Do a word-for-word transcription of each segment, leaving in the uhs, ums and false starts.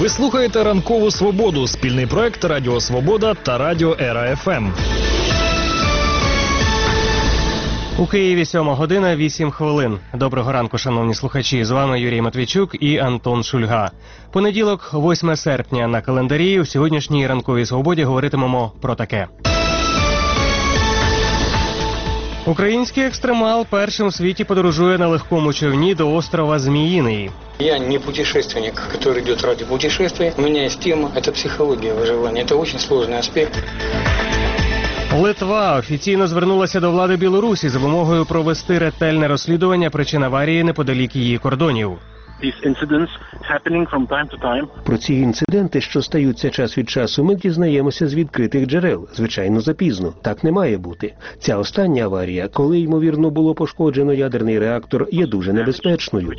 Ви слухаєте «Ранкову свободу» – спільний проект Радіо Свобода та Радіо Ера еф ем. У Києві сьома година, вісім хвилин. Доброго ранку, шановні слухачі. З вами Юрій Матвійчук і Антон Шульга. Понеділок, восьме серпня на календарі. У сьогоднішній «Ранковій свободі» говоритимемо про таке. Український екстремал першим у світі подорожує на легкому човні до острова Зміїний. Я не путешественник, который идет ради путешествия. У меня есть тема – это психология выживания. Это очень сложный аспект. Литва офіційно звернулася до влади Білорусі за вимогою провести ретельне розслідування причин аварії неподалік її кордонів. Про ці інциденти, що стаються час від часу, ми дізнаємося з відкритих джерел. Звичайно, запізно. Так не має бути. Ця остання аварія, коли, ймовірно, було пошкоджено ядерний реактор, є дуже небезпечною.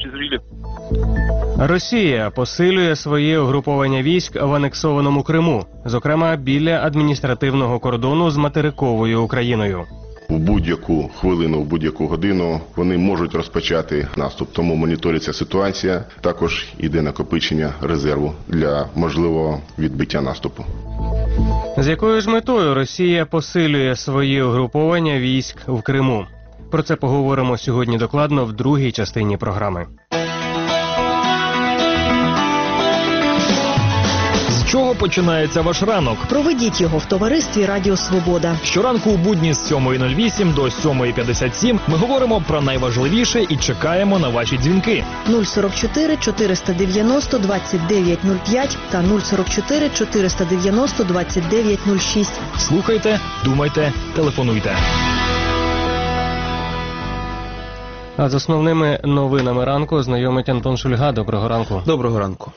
Росія посилює своє угруповання військ в анексованому Криму, зокрема біля адміністративного кордону з материковою Україною. В будь-яку хвилину, в будь-яку годину вони можуть розпочати наступ, тому моніториться ситуація. Також йде накопичення резерву для можливого відбиття наступу. З якою ж метою Росія посилює свої угруповання військ в Криму? Про це поговоримо сьогодні докладно в другій частині програми. З чого починається ваш ранок? Проведіть його в товаристві Радіо Свобода. Щоранку у будні з сьомої нуль вісім до сьомої п'ятдесят сім ми говоримо про найважливіше і чекаємо на ваші дзвінки. нуль сорок чотири чотириста дев'яносто двадцять дев'ять нуль п'ять та нуль сорок чотири чотириста дев'яносто двадцять дев'ять нуль шість. Слухайте, думайте, телефонуйте. А з основними новинами ранку знайомить Антон Шульга. Доброго ранку. Доброго ранку.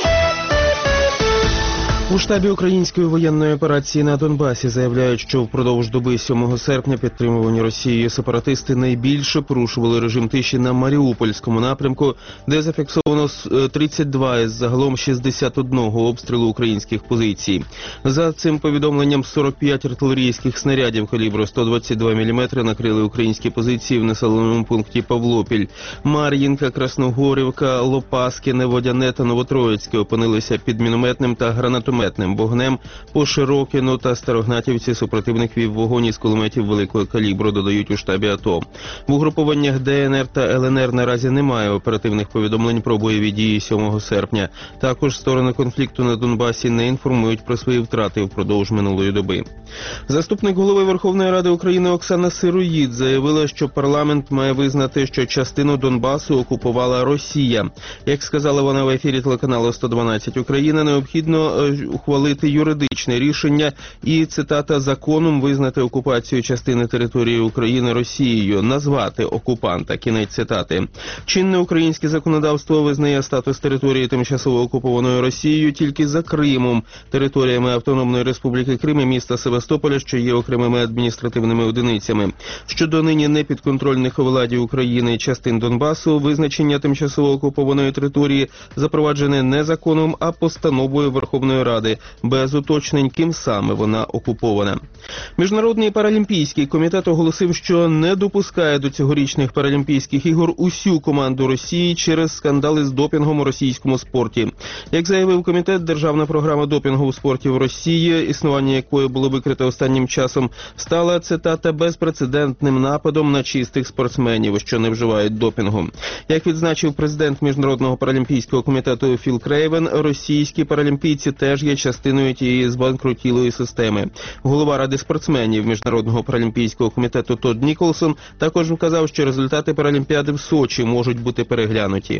У штабі української воєнної операції на Донбасі заявляють, що впродовж доби сьомого серпня підтримувані Росією сепаратисти найбільше порушували режим тиші на Маріупольському напрямку, де зафіксовано тридцять два із загалом шістдесят один обстрілу українських позицій. За цим повідомленням, сорок п'ять артилерійських снарядів калібру сто двадцять два міліметри накрили українські позиції в населеному пункті Павлопіль. Мар'їнка, Красногорівка, Лопаскине, Водяне та Новотроїцьке опинилися під мінометним та гранатометним вогнем. По Широкіну та Старогнатівці супротивник вів вогонь із кулеметів великого калібру, додають у штабі АТО. В угрупованнях Де Ен Ер та Ел Ен Ер наразі немає оперативних повідомлень про бойові дії сьомого серпня. Також сторони конфлікту на Донбасі не інформують про свої втрати впродовж минулої доби. Заступник голови Верховної Ради України Оксана Сироїд заявила, що парламент має визнати, що частину Донбасу окупувала Росія. Як сказала вона в ефірі телеканалу сто дванадцять Україна, необхідно ухвалити юридичне рішення і, цитата, законом визнати окупацію частини території України Росією, назвати окупанта, кінець цитати. Чинне українське законодавство визнає статус території тимчасово окупованою Росією тільки за Кримом, територіями Автономної Республіки Крим і міста Севастополя, що є окремими адміністративними одиницями. Щодо нині непідконтрольних у владі України частин Донбасу, визначення тимчасово окупованої території запроваджене не законом, а постановою Верховної Ради, без уточнень, ким саме вона окупована. Міжнародний паралімпійський комітет оголосив, що не допускає до цьогорічних паралімпійських ігор усю команду Росії через скандали з допінгом у російському спорті. Як заявив комітет, державна програма допінгу у спорті в Росії, існування якої було викрито останнім часом, стала, цитата, безпрецедентним нападом на чистих спортсменів, що не вживають допінгу. Як відзначив президент Міжнародного паралімпійського комітету Філ Крейвен, російські паралімпійці теж є частиною тієї збанкрутілої системи. Голова Ради спортсменів Міжнародного паралімпійського комітету Тодд Ніколсон також вказав, що результати Паралімпіади в Сочі можуть бути переглянуті.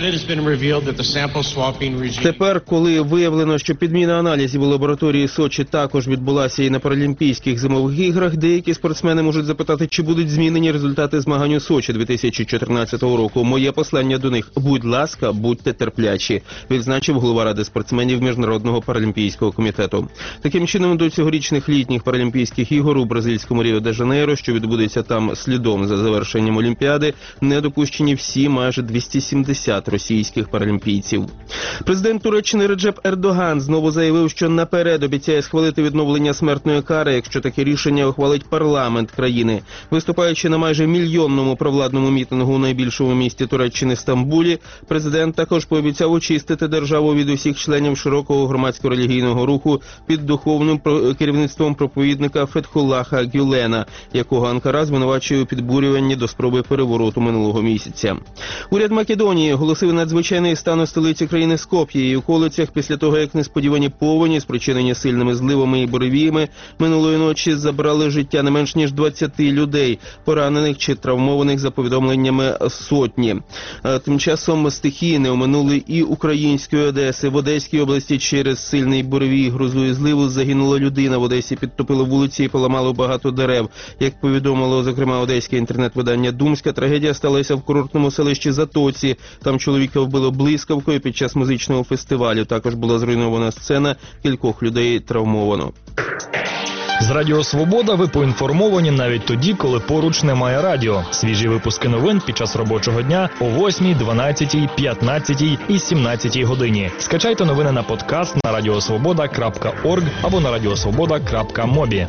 Тепер, коли виявлено, що підміна аналізів у лабораторії Сочі також відбулася і на Паралімпійських зимових іграх, деякі спортсмени можуть запитати, чи будуть змінені результати змагань у Сочі дві тисячі чотирнадцятого року. Моє послання до них – будь ласка, будьте терплячі, відзначив голова Ради спортсменів Міжнародного паралімпійського Паралімпійського комітету. Таким чином, до цьогорічних літніх Паралімпійських ігор у бразильському Ріо-де-Жанейро, що відбудеться там слідом за завершенням Олімпіади, не допущені всі майже двісті сімдесят російських паралімпійців. Президент Туреччини Реджеп Ердоган знову заявив, що наперед обіцяє схвалити відновлення смертної кари, якщо таке рішення ухвалить парламент країни. Виступаючи на майже мільйонному провладному мітингу у найбільшому місті Туреччини Стамбулі, президент також пообіцяв очистити державу від усіх членів широкого громадсько-релігійного руху під духовним керівництвом проповідника Фетхуллаха Гюлена, якого Анкара звинувачує у підбурюванні до спроби перевороту минулого місяця. Уряд Македонії оголосив надзвичайний стан у столиці країни Скоп'є і околицях після того, як несподівані повені, спричинені сильними зливами і буревіями, минулої ночі забрали життя не менш ніж двадцяти людей, поранених чи травмованих за повідомленнями сотні. Тим часом стихії не оминули і української Одеси. В Одеській області через сильний буревій, грозу і зливу загинула людина. В Одесі підтопило вулиці і поламало багато дерев. Як повідомило, зокрема, одеське інтернет-видання «Думська», трагедія сталася в курортному селищі Затоці. Там чоловіка вбило блискавкою під час музичного фестивалю. Також була зруйнована сцена, кількох людей травмовано. З Радіо Свобода ви поінформовані навіть тоді, коли поруч немає радіо. Свіжі випуски новин під час робочого дня о восьмій, дванадцятій, п'ятнадцятій і сімнадцятій годині. Скачайте новини на подкаст на радіосвобода крапка орг або на радіосвобода крапка мобі.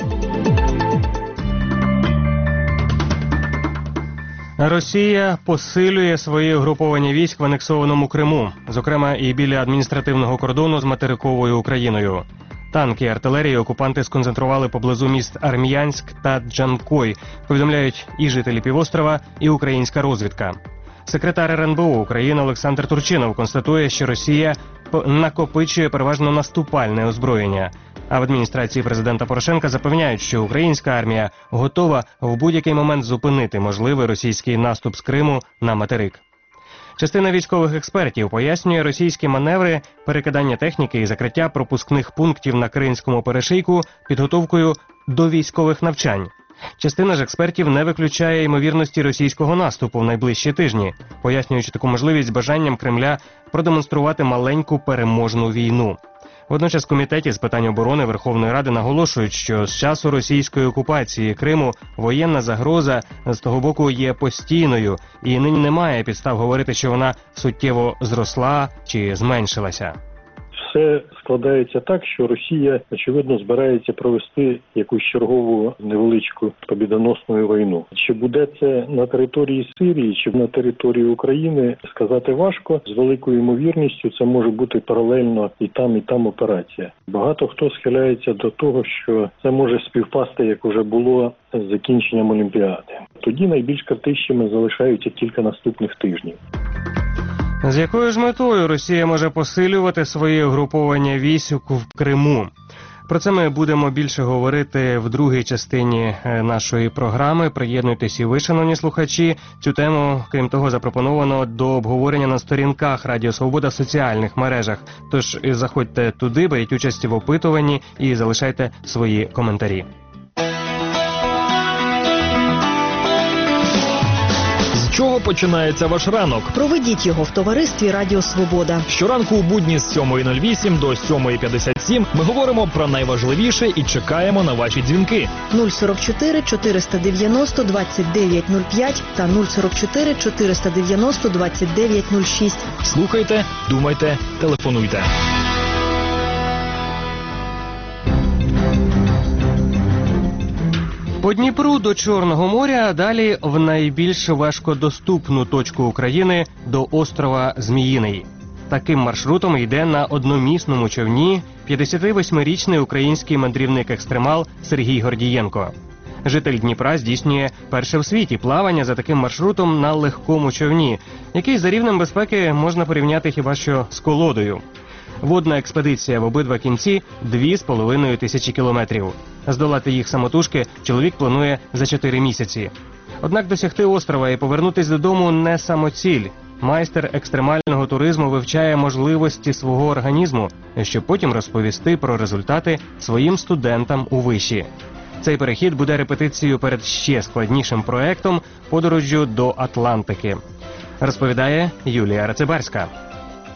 Росія посилює своє угруповання військ в анексованому Криму, зокрема і біля адміністративного кордону з материковою Україною. Танки і артилерію окупанти сконцентрували поблизу міст Армянськ та Джанкой, повідомляють і жителі півострова, і українська розвідка. Секретар ер ен бе о України Олександр Турчинов констатує, що Росія накопичує переважно наступальне озброєння. А в адміністрації президента Порошенка запевняють, що українська армія готова в будь-який момент зупинити можливий російський наступ з Криму на материк. Частина військових експертів пояснює російські маневри, перекидання техніки і закриття пропускних пунктів на Кримському перешийку підготовкою до військових навчань. Частина ж експертів не виключає ймовірності російського наступу в найближчі тижні, пояснюючи таку можливість бажанням Кремля продемонструвати маленьку переможну війну. Водночас в Комітеті з питань оборони Верховної Ради наголошують, що з часу російської окупації Криму воєнна загроза з того боку є постійною, і нині немає підстав говорити, що вона суттєво зросла чи зменшилася. Все складається так, що Росія, очевидно, збирається провести якусь чергову невеличку побідоносну війну. Чи буде це на території Сирії, чи на території України, сказати важко. З великою ймовірністю це може бути паралельно і там, і там операція. Багато хто схиляється до того, що це може співпасти, як вже було з закінченням Олімпіади. Тоді найбільш критичними залишаються кілька наступних тижнів. З якою ж метою Росія може посилювати своє угруповання військ в Криму? Про це ми будемо більше говорити в другій частині нашої програми. Приєднуйтесь і ви, шановні слухачі. Цю тему, крім того, запропоновано до обговорення на сторінках Радіо Свобода в соціальних мережах. Тож заходьте туди, беріть участь в опитуванні і залишайте свої коментарі. З чого починається ваш ранок? Проведіть його в товаристві Радіо Свобода. Щоранку у будні з сьомої нуль вісім до сьомої п'ятдесят сім ми говоримо про найважливіше і чекаємо на ваші дзвінки. нуль сорок чотири чотириста дев'яносто двадцять дев'ять нуль п'ять та нуль сорок чотири чотириста дев'яносто двадцять дев'ять нуль шість. Слухайте, думайте, телефонуйте. По Дніпру до Чорного моря, а далі в найбільш важкодоступну точку України – до острова Зміїний. Таким маршрутом йде на одномісному човні п'ятдесятивосьмирічний український мандрівник-екстремал Сергій Гордієнко. Житель Дніпра здійснює перше в світі плавання за таким маршрутом на легкому човні, який за рівнем безпеки можна порівняти хіба що з колодою. Водна експедиція в обидва кінці – дві з половиною тисячі кілометрів. Здолати їх самотужки чоловік планує за чотири місяці. Однак досягти острова і повернутись додому не самоціль. Майстер екстремального туризму вивчає можливості свого організму, щоб потім розповісти про результати своїм студентам у виші. Цей перехід буде репетицією перед ще складнішим проектом – подорожжю до Атлантики. Розповідає Юлія Рацибарська.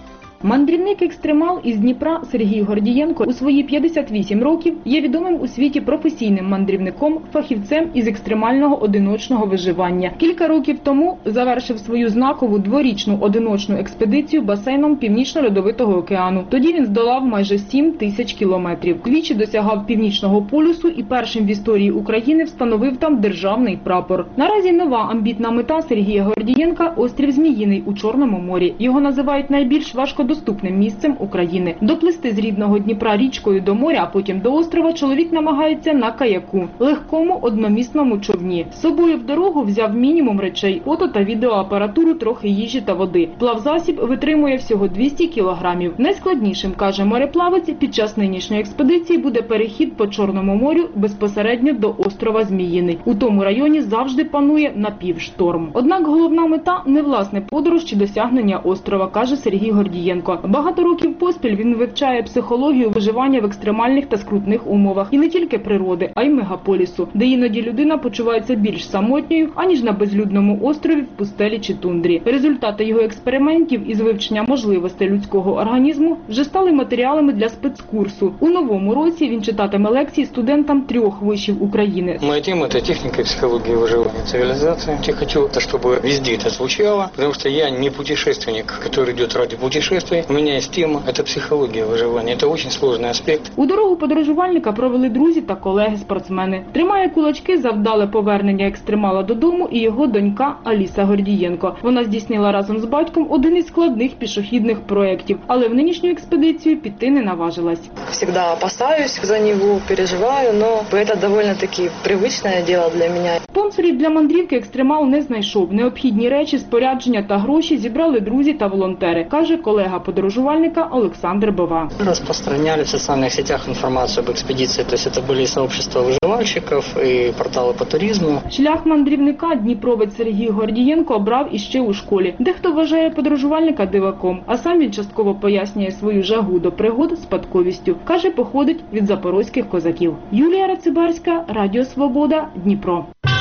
Мандрівник-екстремал із Дніпра Сергій Гордієнко у свої п'ятдесят вісім років є відомим у світі професійним мандрівником, фахівцем із екстремального одиночного виживання. Кілька років тому завершив свою знакову дворічну одиночну експедицію басейном Північно-Льодовитого океану. Тоді він здолав майже сім тисяч кілометрів. Двічі досягав Північного полюсу і першим в історії України встановив там державний прапор. Наразі нова амбітна мета Сергія Гордієнка – острів Зміїний у Чорному морі. Його називають найбільш важкодоступним місцем України. Доплисти з рідного Дніпра річкою до моря, а потім до острова чоловік намагається на каяку – легкому одномісному човні. З собою в дорогу взяв мінімум речей – фото та відеоапаратуру, трохи їжі та води. Плавзасіб витримує всього двісті кілограмів. Найскладнішим, каже мореплавець, під час нинішньої експедиції буде перехід по Чорному морю безпосередньо до острова Зміїний. У тому районі завжди панує напівшторм. Однак головна мета – не власне подорож чи досягнення острова, каже Сергій Гордієнко. Багато років поспіль він вивчає психологію виживання в екстремальних та скрутних умовах. І не тільки природи, а й мегаполісу, де іноді людина почувається більш самотньою, аніж на безлюдному острові в пустелі чи тундрі. Результати його експериментів із вивчення можливостей людського організму вже стали матеріалами для спецкурсу. У новому році він читатиме лекції студентам трьох вишів України. Моя тема – это техника и психология выживания цивилизации. Я хочу, чтобы везде это звучало, потому что я не путешественник, который идет ради путешествий. У меня есть тема – это психология выживания. Это очень сложный аспект. У дорогу подорожувальника провели друзі та колеги-спортсмени. Тримає кулачки за вдале повернення екстремала додому і його донька Аліса Гордієнко. Вона здійснила разом з батьком один із складних пішохідних проєктів, але в нинішню експедицію піти не наважилась. Всегда опасаюсь за него, переживаю, но это довольно-таки привычное дело для меня. Спонсорів для мандрівки екстремал не знайшов. Необхідні речі, спорядження та гроші зібрали друзі та волонтери, каже колега подорожувальника Олександр Бова. Распространяли в социальных сетях информацию об экспедиции, то есть это были сообщества выживальщиков и порталы по туризму. Шлях мандрівника дніпровець Сергій Гордієнко обрав іще у школі. Дехто вважає подорожувальника диваком, а сам він частково пояснює свою жагу до пригод спадковістю. Каже, походить від запорозьких козаків. Юлія Рацибарська, Радіо Свобода, Дніпро.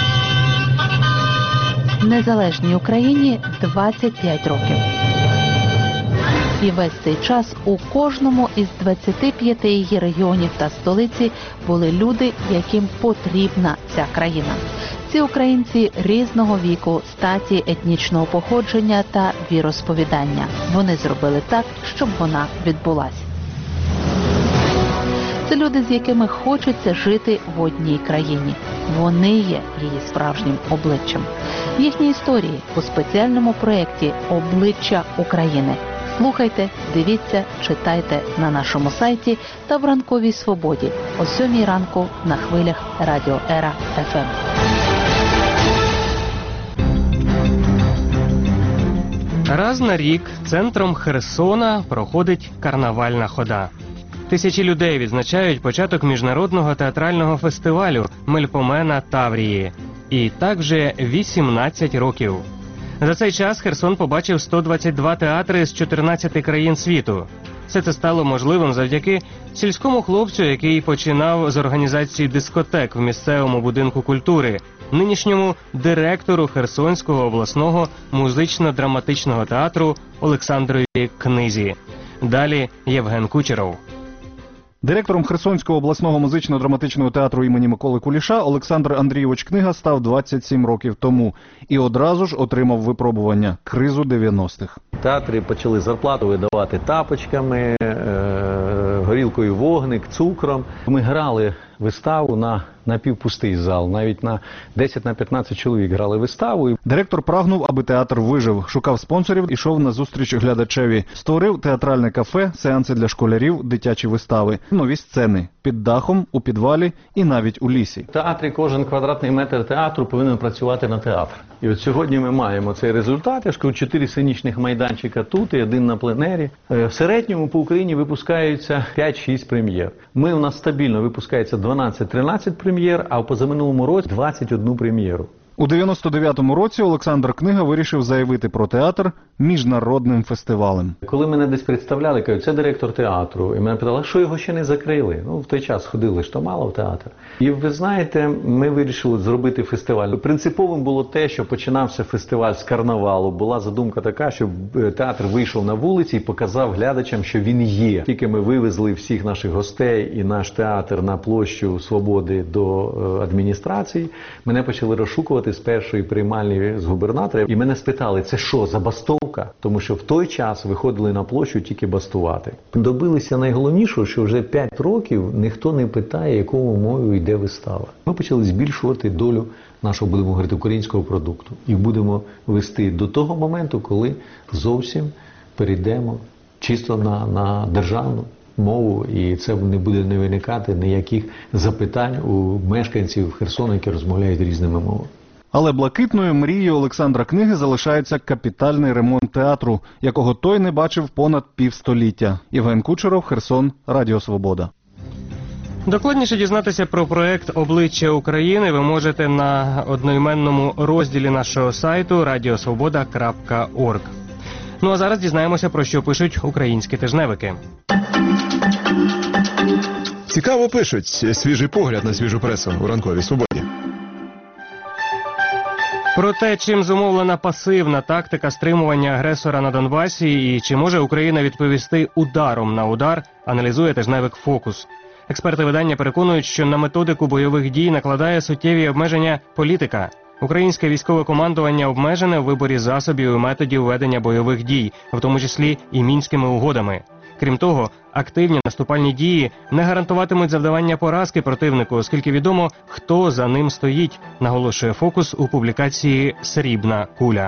Незалежній Україні двадцять п'ять років. І весь цей час у кожному із двадцяти п'яти її регіонів та столиці були люди, яким потрібна ця країна. Ці українці різного віку, статі, етнічного походження та віросповідання. Вони зробили так, щоб вона відбулась. Це люди, з якими хочеться жити в одній країні. Вони є її справжнім обличчям. Їхні історії у спеціальному проєкті «Обличчя України». Слухайте, дивіться, читайте на нашому сайті та в ранковій свободі о сьомій ранку на хвилях Радіо Ера еф ем. Раз на рік центром Херсона проходить карнавальна хода. Тисячі людей відзначають початок міжнародного театрального фестивалю «Мельпомена Таврії». І так вже вісімнадцять років. За цей час Херсон побачив сто двадцять два театри з чотирнадцяти країн світу. Все це стало можливим завдяки сільському хлопцю, який починав з організації дискотек в місцевому будинку культури, нинішньому директору Херсонського обласного музично-драматичного театру Олександрові Книзі. Далі Євген Кучеров. Директором Херсонського обласного музично-драматичного театру імені Миколи Куліша Олександр Андрійович Книга став двадцять сім років тому і одразу ж отримав випробування – кризу дев'яностих. Театри почали зарплату видавати тапочками, горілкою вогник, цукром. Ми грали виставу на напівпустий зал, навіть на десять на п'ятнадцять чоловік грали виставу. Директор прагнув, аби театр вижив, шукав спонсорів, ішов на зустріч глядачеві. Створив театральне кафе, сеанси для школярів, дитячі вистави, нові сцени під дахом, у підвалі і навіть у лісі. В театрі кожен квадратний метр театру повинен працювати на театр. І от сьогодні ми маємо цей результат. Я ж кажу, чотири сценічних майданчика тут і один на пленері. В середньому по Україні випускаються п'ять-шість прем'єр. Ми у нас стабільно випускається дванадцять-тринадцять прем'єр, а в позаминулому році двадцять одну прем'єру. У дев'яносто дев'ятому році Олександр Книга вирішив заявити про театр міжнародним фестивалем. Коли мене десь представляли, кажуть, це директор театру. І мене питали, а що його ще не закрили? Ну, в той час ходили ж то мало в театр. І ви знаєте, ми вирішили зробити фестиваль. Принциповим було те, що починався фестиваль з карнавалу. Була задумка така, щоб театр вийшов на вулиці і показав глядачам, що він є. Тільки ми вивезли всіх наших гостей і наш театр на площу Свободи до адміністрації, мене почали розшукувати з першої приймальні з губернатора. І мене спитали, це що, забастовка? Тому що в той час виходили на площу тільки бастувати. Добилися найголовнішого, що вже п'ять років ніхто не питає, якою мовою йде вистава. Ми почали збільшувати долю нашого, будемо говорити, українського продукту. І будемо вести до того моменту, коли зовсім перейдемо чисто на, на державну мову, і це не буде не виникати ніяких запитань у мешканців Херсону, які розмовляють різними мовами. Але блакитною мрією Олександра Книги залишається капітальний ремонт театру, якого той не бачив понад півстоліття. Євген Кучеров, Херсон, Радіо Свобода. Докладніше дізнатися про проект «Обличчя України» ви можете на одноіменному розділі нашого сайту радіосвобода крапка орг. Ну а зараз дізнаємося, про що пишуть українські тижневики. Цікаво пишуть. Свіжий погляд на свіжу пресу у ранковій свободі. Про те, чим зумовлена пасивна тактика стримування агресора на Донбасі і чи може Україна відповісти ударом на удар, аналізує тижневик «Фокус». Експерти видання переконують, що на методику бойових дій накладає суттєві обмеження політика. Українське військове командування обмежене в виборі засобів і методів ведення бойових дій, в тому числі і Мінськими угодами. Крім того, активні наступальні дії не гарантуватимуть завдавання поразки противнику, оскільки відомо, хто за ним стоїть, наголошує «Фокус» у публікації «Срібна куля».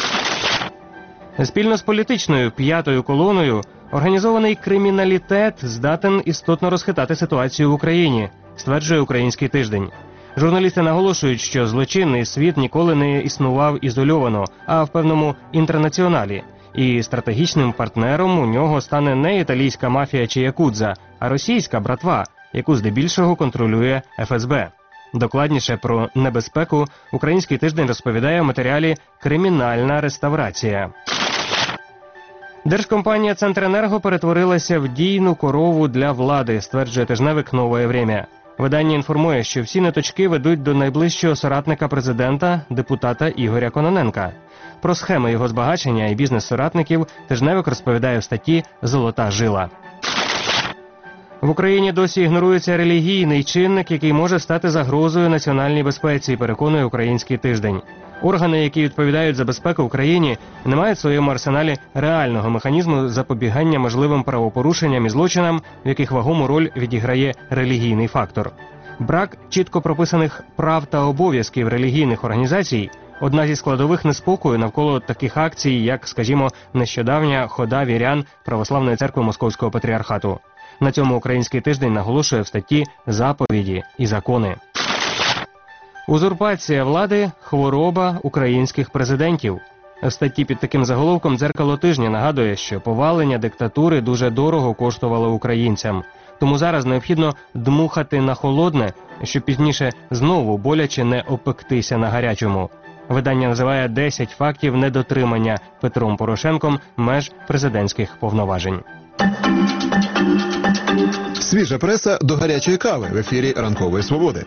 Спільно з політичною п'ятою колоною організований криміналітет здатен істотно розхитати ситуацію в Україні, стверджує «Український тиждень». Журналісти наголошують, що злочинний світ ніколи не існував ізольовано, а в певному інтернаціоналі. І стратегічним партнером у нього стане не італійська мафія чи якудза, а російська братва, яку здебільшого контролює еф ес бе. Докладніше про небезпеку «Український тиждень» розповідає в матеріалі «Кримінальна реставрація». Держкомпанія «Центренерго» перетворилася в дійну корову для влади, стверджує тижневик «Новое время». Видання інформує, що всі ниточки ведуть до найближчого соратника президента, депутата Ігоря Кононенка. Про схеми його збагачення і бізнес-соратників тижневик розповідає в статті «Золота жила». В Україні досі ігнорується релігійний чинник, який може стати загрозою національній безпеці, переконує «Український тиждень». Органи, які відповідають за безпеку в Україні, не мають в своєму арсеналі реального механізму запобігання можливим правопорушенням і злочинам, в яких вагому роль відіграє релігійний фактор. Брак чітко прописаних прав та обов'язків релігійних організацій – одна зі складових неспокою навколо таких акцій, як, скажімо, нещодавня хода вірян Православної церкви Московського патріархату. На цьому «Український тиждень» наголошує в статті «Заповіді і закони». Узурпація влади – хвороба українських президентів. В статті під таким заголовком «Дзеркало тижня» нагадує, що повалення диктатури дуже дорого коштувало українцям. Тому зараз необхідно дмухати на холодне, щоб пізніше знову боляче не опектися на гарячому. Видання називає десять фактів недотримання Петром Порошенком меж президентських повноважень. Свіжа преса до гарячої кави в ефірі «Ранкової свободи».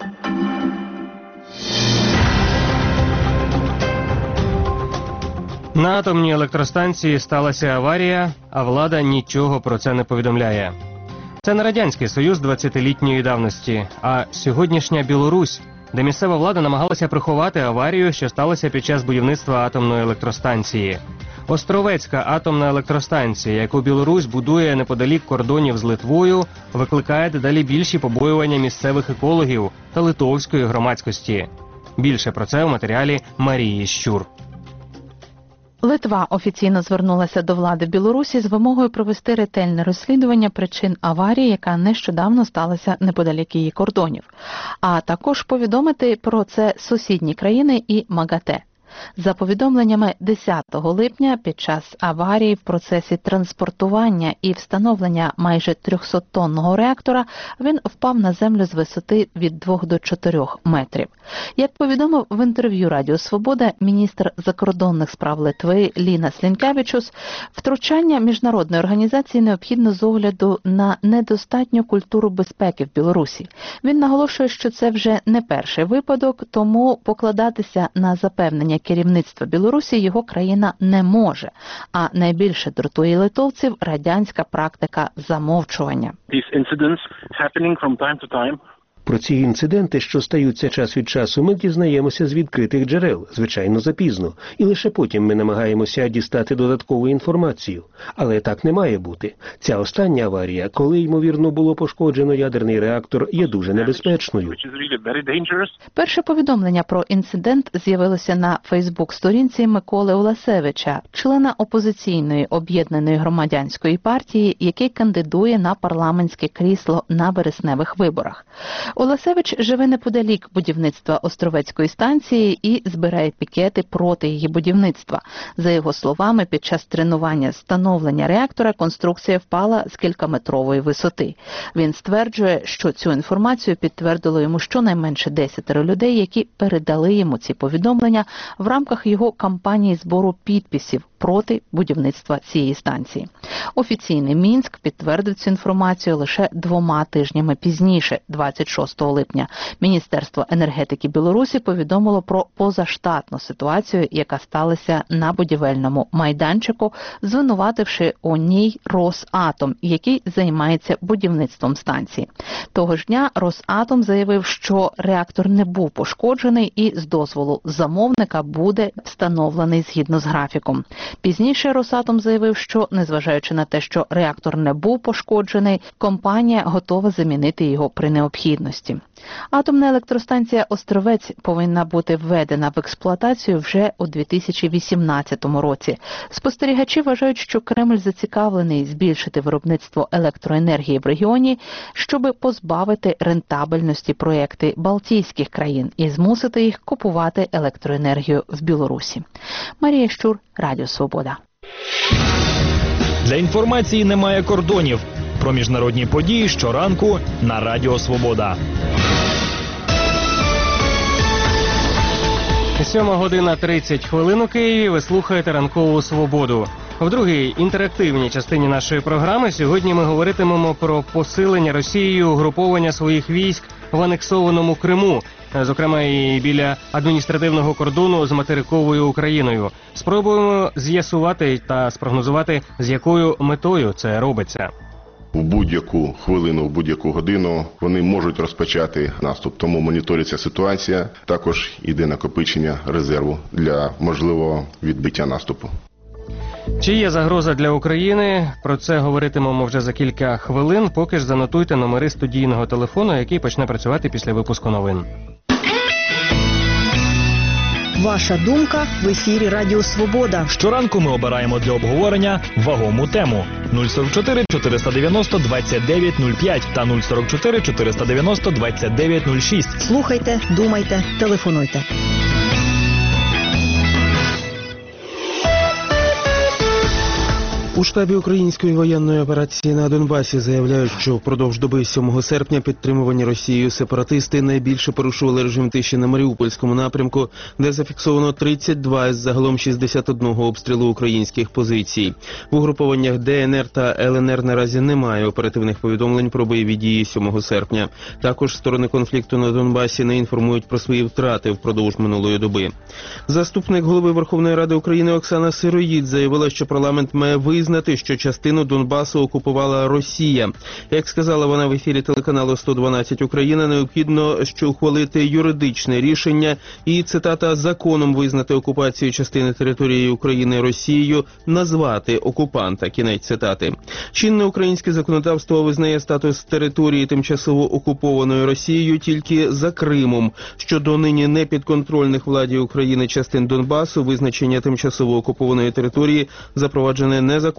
На атомній електростанції сталася аварія, а влада нічого про це не повідомляє. Це не Радянський Союз двадцятилітньої давності, а сьогоднішня Білорусь, де місцева влада намагалася приховати аварію, що сталося під час будівництва атомної електростанції. Островецька атомна електростанція, яку Білорусь будує неподалік кордонів з Литвою, викликає дедалі більші побоювання місцевих екологів та литовської громадськості. Більше про це у матеріалі Марії Щур. Литва офіційно звернулася до влади Білорусі з вимогою провести ретельне розслідування причин аварії, яка нещодавно сталася неподалік її кордонів, а також повідомити про це сусідні країни і МАГАТЕ. За повідомленнями десятого липня, під час аварії в процесі транспортування і встановлення майже трьохсоттонного реактора, він впав на землю з висоти від двох до чотирьох метрів. Як повідомив в інтерв'ю Радіо Свобода міністр закордонних справ Литви Лінас Лінкевічус, втручання міжнародної організації необхідно з огляду на недостатню культуру безпеки в Білорусі. Він наголошує, що це вже не перший випадок, тому покладатися на запевнення керівництва Білорусі його країна не може. А найбільше дратує литовців радянська практика замовчування. Про ці інциденти, що стаються час від часу, ми дізнаємося з відкритих джерел, звичайно, запізно, і лише потім ми намагаємося дістати додаткову інформацію. Але так не має бути. Ця остання аварія, коли, ймовірно, було пошкоджено ядерний реактор, є дуже небезпечною. Перше повідомлення про інцидент з'явилося на Фейсбук-сторінці Миколи Уласевича, члена опозиційної об'єднаної громадянської партії, який кандидує на парламентське крісло на вересневих виборах. Уласевич живе неподалік будівництва Островецької станції і збирає пікети проти її будівництва. За його словами, під час тренування встановлення реактора конструкція впала з кількаметрової висоти. Він стверджує, що цю інформацію підтвердило йому щонайменше десятеро людей, які передали йому ці повідомлення в рамках його кампанії збору підписів проти будівництва цієї станції. Офіційний Мінськ підтвердив цю інформацію лише двома тижнями пізніше, двадцять шостого липня. Міністерство енергетики Білорусі повідомило про позаштатну ситуацію, яка сталася на будівельному майданчику, звинувативши у ній Росатом, який займається будівництвом станції. Того ж дня Росатом заявив, що реактор не був пошкоджений і з дозволу замовника буде встановлений згідно з графіком. Пізніше Росатом заявив, що, незважаючи на те, що реактор не був пошкоджений, компанія готова замінити його при необхідності. Атомна електростанція «Островець» повинна бути введена в експлуатацію вже у дві тисячі вісімнадцятому році. Спостерігачі вважають, що Кремль зацікавлений збільшити виробництво електроенергії в регіоні, щоб позбавити рентабельності проекти Балтійських країн і змусити їх купувати електроенергію в Білорусі. Марія Щур, Радіо Свобода. Для інформації немає кордонів. Про міжнародні події щоранку на Радіо Свобода. Сьома година тридцять хвилин у Києві. Ви слухаєте «Ранкову Свободу». В другій інтерактивній частині нашої програми сьогодні ми говоритимемо про посилення Росією угруповання своїх військ в анексованому Криму, зокрема і біля адміністративного кордону з материковою Україною. Спробуємо з'ясувати та спрогнозувати, з якою метою це робиться. В будь-яку хвилину, в будь-яку годину вони можуть розпочати наступ. Тому моніториться ситуація. Також йде накопичення резерву для можливого відбиття наступу. Чи є загроза для України? Про це говоритимемо вже за кілька хвилин. Поки ж занотуйте номери студійного телефону, який почне працювати після випуску новин. Ваша думка в ефірі Радіо Свобода. Щоранку ми обираємо для обговорення вагому тему. нуль сорок чотири чотириста дев'яносто двадцять дев'ять нуль п'ять та нуль сорок чотири чотириста дев'яносто двадцять дев'ять нуль шість. Слухайте, думайте, телефонуйте. У штабі української воєнної операції на Донбасі заявляють, що впродовж доби сьомого серпня підтримувані Росією сепаратисти найбільше порушували режим тиші на Маріупольському напрямку, де зафіксовано тридцять два із загалом шістдесят один обстрілу українських позицій. В угрупованнях Де Ен Ер та Ел Ен Ер наразі немає оперативних повідомлень про бойові дії сьомого серпня. Також сторони конфлікту на Донбасі не інформують про свої втрати впродовж минулої доби. Заступник голови Верховної Ради України Оксана Сироїд заявила, що парламент має визнати, що частину Донбасу окупувала Росія. Як сказала вона в ефірі телеканалу сто дванадцять Україна, необхідно що ухвалити юридичне рішення і, цитата, законом визнати окупацію частини території України Росією, назвати окупанта, кінець цитати. Чинне українське законодавство визнає статус території тимчасово окупованої Росією тільки за Кримом. Щодо нині непідконтрольних владі України частин Донбасу, визначення тимчасово окупованої території запроваджене незаконно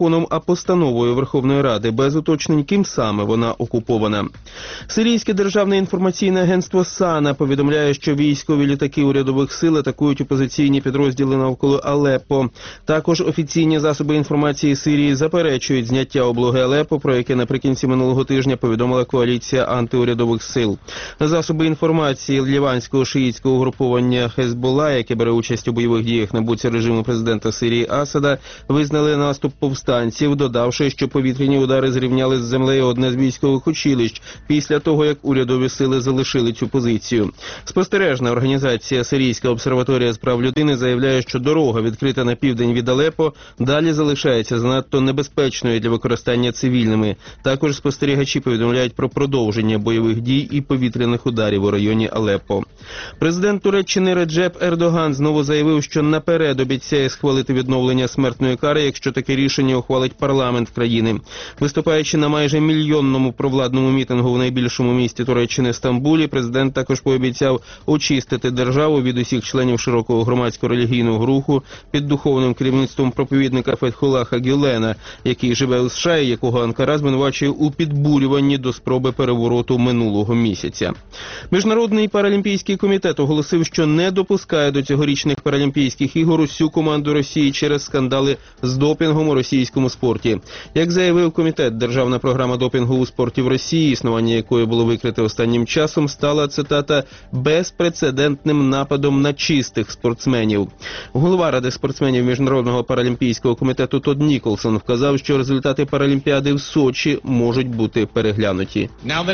законом, а постановою Верховної Ради, без уточнень, ким саме вона окупована. Сирійське державне інформаційне агентство САНА повідомляє, що військові літаки урядових сил атакують опозиційні підрозділи навколо Алеппо. Також офіційні засоби інформації Сирії заперечують зняття облоги Алеппо, про яке наприкінці минулого тижня повідомила коаліція антиурядових сил. Засоби інформації ліванського шиїтського угруповання Хезболла, яке бере участь у бойових діях на боці режиму президента Сирії Асада, визнали наступ повстанців, додавши, що повітряні удари зрівняли з землею одне з військових училищ після того, як урядові сили залишили цю позицію. Спостережна організація Сирійська обсерваторія з прав людини заявляє, що дорога, відкрита на південь від Алеппо, далі залишається занадто небезпечною для використання цивільними. Також спостерігачі повідомляють про продовження бойових дій і повітряних ударів у районі Алеппо. Президент Туреччини Реджеп Ердоган знову заявив, що наперед обіцяє схвалити відновлення смертної кари, якщо таке рішення ухвалить парламент країни. Виступаючи на майже мільйонному провладному мітингу в найбільшому місті Туреччини Стамбулі, президент також пообіцяв очистити державу від усіх членів широкого громадсько-релігійного руху під духовним керівництвом проповідника Фетхулаха Гюлена, який живе у США і якого Анкара звинувачує у підбурюванні до спроби перевороту минулого місяця. Міжнародний паралімпійський комітет оголосив, що не допускає до цьогорічних паралімпійських ігор усю команду Росії через скандали з допінгом у російському спорті. Як заявив комітет, державна програма допінгу у спорті в Росії, існування якої було викрите останнім часом, стала, цитата, безпрецедентним нападом на чистих спортсменів. Голова Ради спортсменів Міжнародного паралімпійського комітету Тодд Ніколсон вказав, що результати Паралімпіади в Сочі можуть бути переглянуті.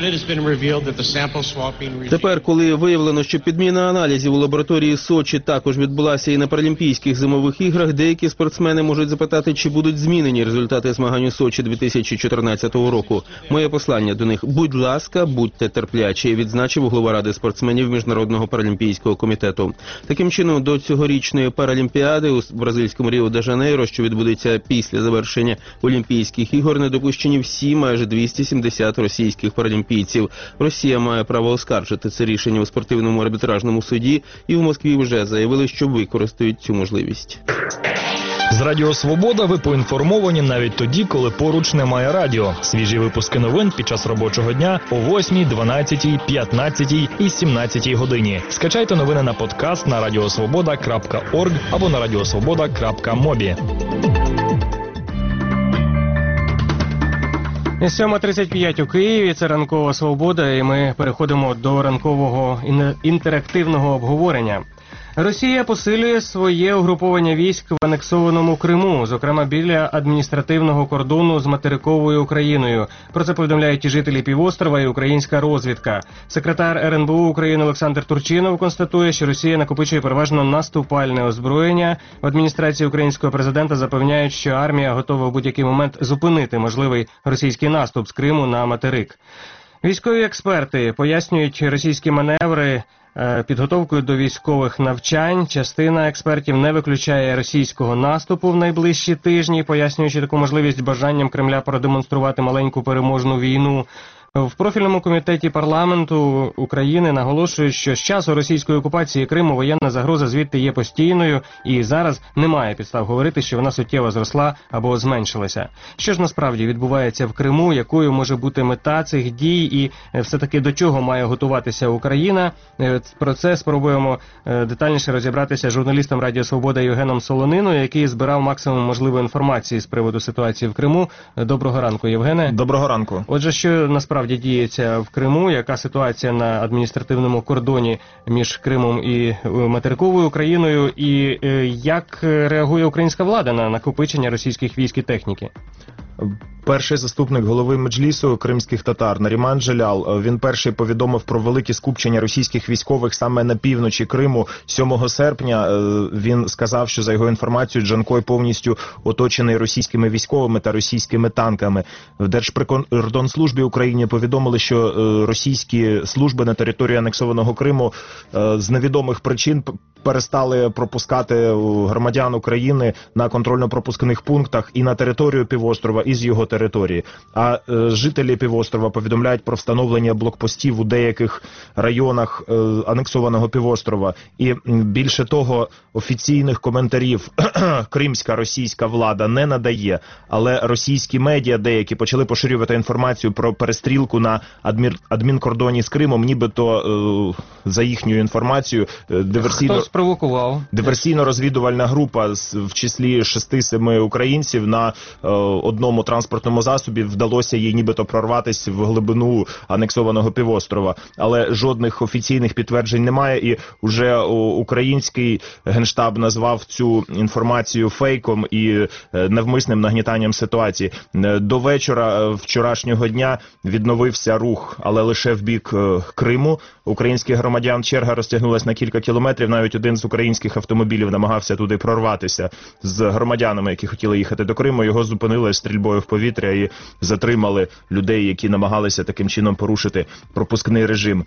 Тепер, коли виявлено, що підміна аналізів у лабораторії Сочі також відбулася і на Паралімпійських зимових іграх, деякі спортсмени можуть запитати, чи будуть змінені результати змагань у Сочі дві тисячі чотирнадцятого року. Моє послання до них – будь ласка, будьте терплячі, відзначив голова Ради спортсменів Міжнародного паралімпійського комітету. Таким чином, до цьогорічної Паралімпіади у бразильському Ріо-де-Жанейро, що відбудеться після завершення Олімпійських ігор, не допущені всі майже двісті сімдесят російських паралімпійців. Росія має право оскаржити це рішення у спортивному арбітражному суді, і в Москві вже заявили, що використають цю можливість. З Радіо Свобода ви поінформовані навіть тоді, коли поруч немає радіо. Свіжі випуски новин під час робочого дня о восьмій, дванадцятій, п'ятнадцятій і сімнадцятій годині. Скачайте новини на подкаст на радіосвобода крапка орг або на радіосвобода крапка мобі. сьома тридцять п'ять у Києві, це ранкова свобода, і ми переходимо до ранкового інтерактивного обговорення. Росія посилює своє угруповання військ в анексованому Криму, зокрема біля адміністративного кордону з материковою Україною. Про це повідомляють і жителі півострова, і українська розвідка. Секретар ер ен бе у України Олександр Турчинов констатує, що Росія накопичує переважно наступальне озброєння. В адміністрації українського президента запевняють, що армія готова в будь-який момент зупинити можливий російський наступ з Криму на материк. Військові експерти пояснюють російські маневри підготовкою до військових навчань. Частина експертів не виключає російського наступу в найближчі тижні, пояснюючи таку можливість бажанням Кремля продемонструвати маленьку переможну війну. В профільному комітеті парламенту України наголошують, що з часу російської окупації Криму воєнна загроза звідти є постійною, і зараз немає підстав говорити, що вона суттєво зросла або зменшилася. Що ж насправді відбувається в Криму, якою може бути мета цих дій і все-таки до чого має готуватися Україна? Про це спробуємо детальніше розібратися з журналістом Радіо Свобода Євгеном Солониною, який збирав максимум можливої інформації з приводу ситуації в Криму. Доброго ранку, Євгене. Доброго ранку. Отже, що насправді діється в Криму, яка ситуація на адміністративному кордоні між Кримом і материковою Україною, і як реагує українська влада на накопичення російських військ і техніки? Перший заступник голови Меджлісу кримських татар Наріман Джелял, він перший повідомив про велике скупчення російських військових саме на півночі Криму. сьомого серпня він сказав, що за його інформацією Джанкой повністю оточений російськими військовими та російськими танками. В Держприкордонслужбі України повідомили, що російські служби на території анексованого Криму з невідомих причин перестали пропускати громадян України на контрольно-пропускних пунктах і на територію півострова, і з його території. А е, жителі півострова повідомляють про встановлення блокпостів у деяких районах е, анексованого півострова. І більше того, офіційних коментарів кримська російська влада не надає, але російські медіа деякі почали поширювати інформацію про перестрілку на адмір... адмінкордоні з Кримом, нібито е, за їхньою інформацією диверсійно... Хто спровокував? Диверсійно-розвідувальна група в числі шести-семи українців на е, одному транспортному засобі вдалося їй нібито прорватися в глибину анексованого півострова. Але жодних офіційних підтверджень немає, і вже український генштаб назвав цю інформацію фейком і е, навмисним нагнітанням ситуації. До вечора вчорашнього дня відновився рух, але лише в бік е, Криму. Українських громадян черга розтягнулася на кілька кілометрів, навіть один з українських автомобілів намагався туди прорватися з громадянами, які хотіли їхати до Криму. Його зупинили стрільбою в повітря і затримали людей, які намагалися таким чином порушити пропускний режим.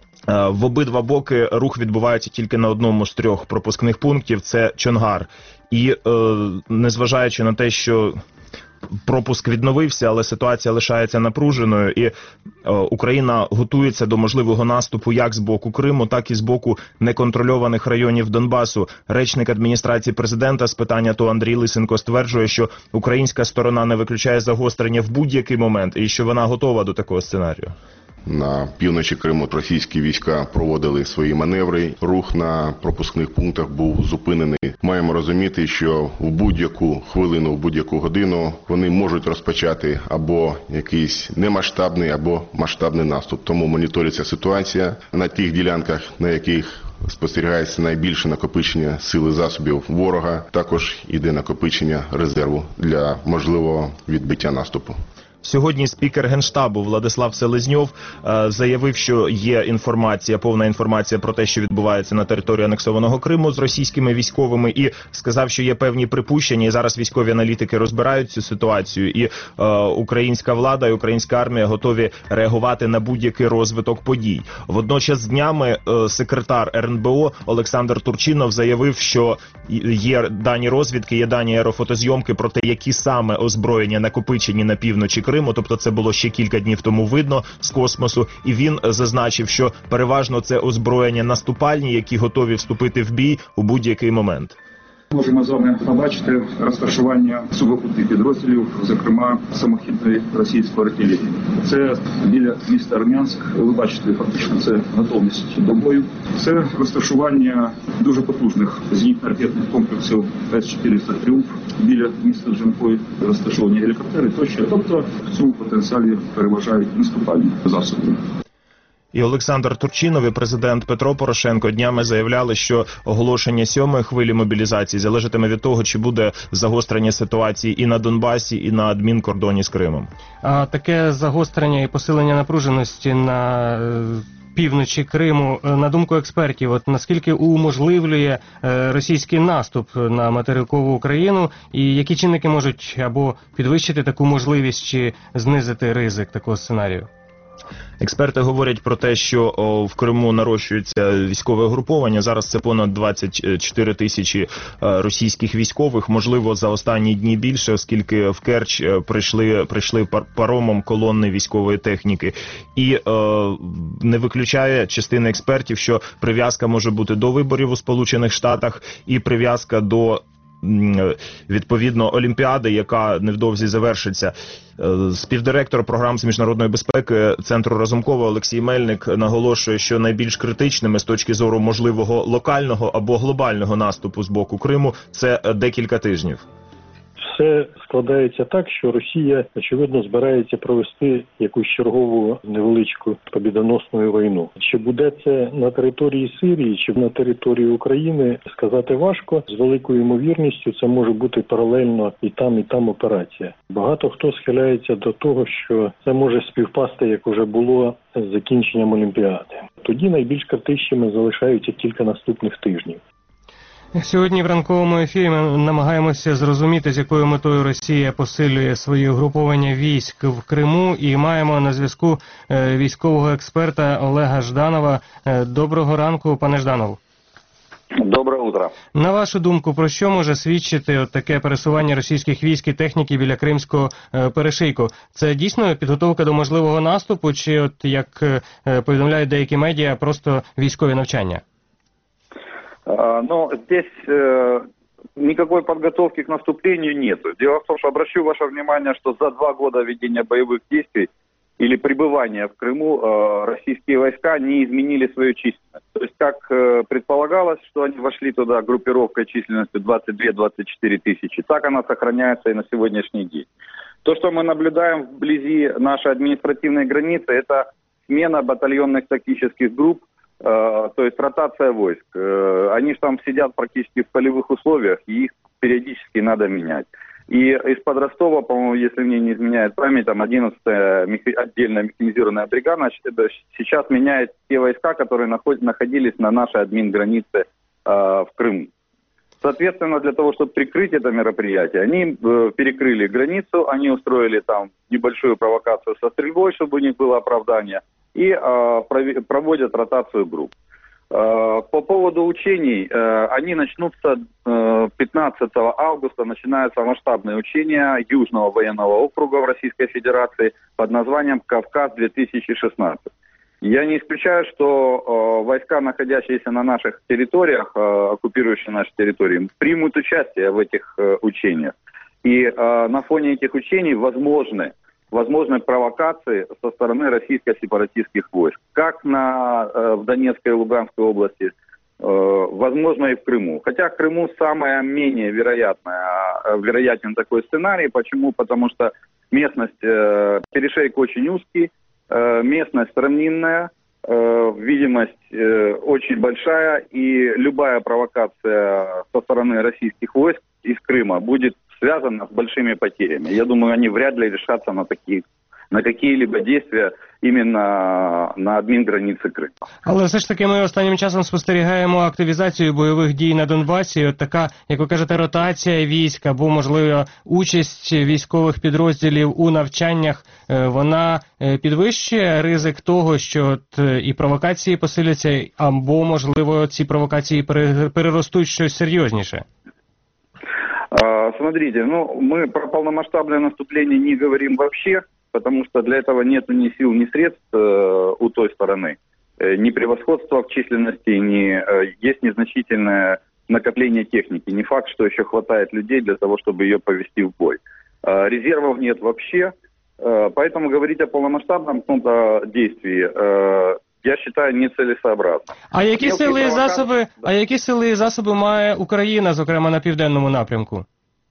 В обидва боки рух відбувається тільки на одному з трьох пропускних пунктів – це Чонгар. І незважаючи на те, що пропуск відновився, але ситуація лишається напруженою, і е, Україна готується до можливого наступу як з боку Криму, так і з боку неконтрольованих районів Донбасу. Речник адміністрації президента з питання АТО Андрій Лисенко стверджує, що українська сторона не виключає загострення в будь-який момент і що вона готова до такого сценарію. На півночі Криму російські війська проводили свої маневри. Рух на пропускних пунктах був зупинений. Маємо розуміти, що в будь-яку хвилину, в будь-яку годину вони можуть розпочати або якийсь немасштабний, або масштабний наступ. Тому моніториться ситуація на тих ділянках, на яких спостерігається найбільше накопичення сили засобів ворога. Також іде накопичення резерву для можливого відбиття наступу. Сьогодні спікер Генштабу Владислав Селезньов е, заявив, що є інформація, повна інформація про те, що відбувається на території анексованого Криму з російськими військовими, і сказав, що є певні припущення, і зараз військові аналітики розбирають цю ситуацію, і е, українська влада і українська армія готові реагувати на будь-який розвиток подій. Водночас днями е, секретар ер ен бе о Олександр Турчинов заявив, що є дані розвідки, є дані аерофотозйомки про те, які саме озброєння накопичені на півночі Криму, тобто це було ще кілька днів тому видно з космосу, і він зазначив, що переважно це озброєння наступальні, які готові вступити в бій у будь-який момент. Можемо з вами побачити розташування сухопутних підрозділів, зокрема самохідної російської артилерії. Це біля міста Армянськ. Ви бачите, фактично це готовність до бою. Це розташування дуже потужних зенітно-ракетних комплексів С чотириста «Тріумф» біля міста Джанкой, розташовані гелікоптери тощо. Тобто в цьому потенціалі переважають наступальні засоби. І Олександр Турчинов і президент Петро Порошенко днями заявляли, що оголошення сьомої хвилі мобілізації залежатиме від того, чи буде загострення ситуації і на Донбасі, і на адмінкордоні з Кримом. А таке загострення і посилення напруженості на е, півночі Криму, на думку експертів, от наскільки уможливлює е, російський наступ на материкову Україну, і які чинники можуть або підвищити таку можливість, чи знизити ризик такого сценарію? Експерти говорять про те, що о, в Криму нарощується військове угруповання. Зараз це понад двадцять чотири тисячі е, російських військових. Можливо, за останні дні більше, оскільки в Керч е, прийшли, прийшли пар паромом колонни військової техніки. І е, не виключає частина експертів, що прив'язка може бути до виборів у Сполучених Штатах і прив'язка до відповідно Олімпіади, яка невдовзі завершиться. Співдиректор програм з міжнародної безпеки Центру Разумкова Олексій Мельник наголошує, що найбільш критичними з точки зору можливого локального або глобального наступу з боку Криму це декілька тижнів. Все складається так, що Росія, очевидно, збирається провести якусь чергову невеличку побідоносну війну. Чи буде це на території Сирії, чи на території України, сказати важко. З великою ймовірністю це може бути паралельно і там, і там операція. Багато хто схиляється до того, що це може співпасти, як вже було з закінченням Олімпіади. Тоді найбільш критичними залишаються кілька наступних тижнів. Сьогодні в ранковому ефірі ми намагаємося зрозуміти, з якою метою Росія посилює свої угруповання військ в Криму, і маємо на зв'язку військового експерта Олега Жданова. Доброго ранку, пане Жданов. Доброе утро. На вашу думку, про що може свідчити от таке пересування російських військ і техніки біля Кримського е, перешийку? Це дійсно підготовка до можливого наступу, чи, от як е, повідомляють деякі медіа, просто військові навчання? А, ну, здесь э, никакой подготовки к наступлению нет. Дело в том, что обращу ваше внимание, что за два года ведения боевых действий или пребывания в Крыму э, российские войска не изменили свою численность. То есть, как э, предполагалось, что они вошли туда группировкой численностью двадцать две - двадцать четыре тысячи, так она сохраняется и на сегодняшний день. То, что мы наблюдаем вблизи нашей административной границы, это смена батальонных тактических групп, э, то есть ротация войск. Э, они же там сидят практически в полевых условиях, и их периодически надо менять. И из-под Ростова, по-моему, если мне не изменяет память, там одиннадцатая мехи... отдельная механизированная бригада сейчас меняет те войска, которые наход... находились на нашей админ-границе э, в Крыму. Соответственно, для того, чтобы прикрыть это мероприятие, они э, перекрыли границу, они устроили там небольшую провокацию со стрельбой, чтобы у них было оправдание, и э, проводят ротацию групп. По поводу учений, они начнутся пятнадцатого августа, начинаются масштабные учения Южного военного округа в Российской Федерации под названием «Кавказ-две тысячи шестнадцать». Я не исключаю, что войска, находящиеся на наших территориях, оккупирующие наши территории, примут участие в этих учениях. И на фоне этих учений возможны возможной провокации со стороны российско-сепаратистских войск, как на, э, в Донецкой и Луганской области, э, возможно и в Крыму. Хотя в Крыму самое менее вероятное, э, вероятен такой сценарий. Почему? Потому что местность, э, перешейк очень узкий, э, местность равнинная, э, видимость э, очень большая, и любая провокация со стороны российских войск из Крыма будет связано с большими потерями. Я думаю, они вряд ли решатся на такие, на какие-либо действия іменно на адмінграниці Криму. Але все ж таки ми останнім часом спостерігаємо активізацію бойових дій на Донбасі. От така, як ви кажете, ротація військ або, можливо, участь військових підрозділів у навчаннях, вона підвищує ризик того, що от і провокації посиляться, або, можливо, ці провокації переростуть в щось серйозніше? Смотрите, ну, мы про полномасштабное наступление не говорим вообще, потому что для этого нет ни сил, ни средств э, у той стороны. Э, ни превосходства в численности, ни, э, есть незначительное накопление техники. Не факт, что еще хватает людей для того, чтобы ее повести в бой. Э, резервов нет вообще, э, поэтому говорить о полномасштабном каком-то действии э, я считаю нецелесообразно. А які сили і засоби, а які сили і засоби має Україна, зокрема на південному напрямку?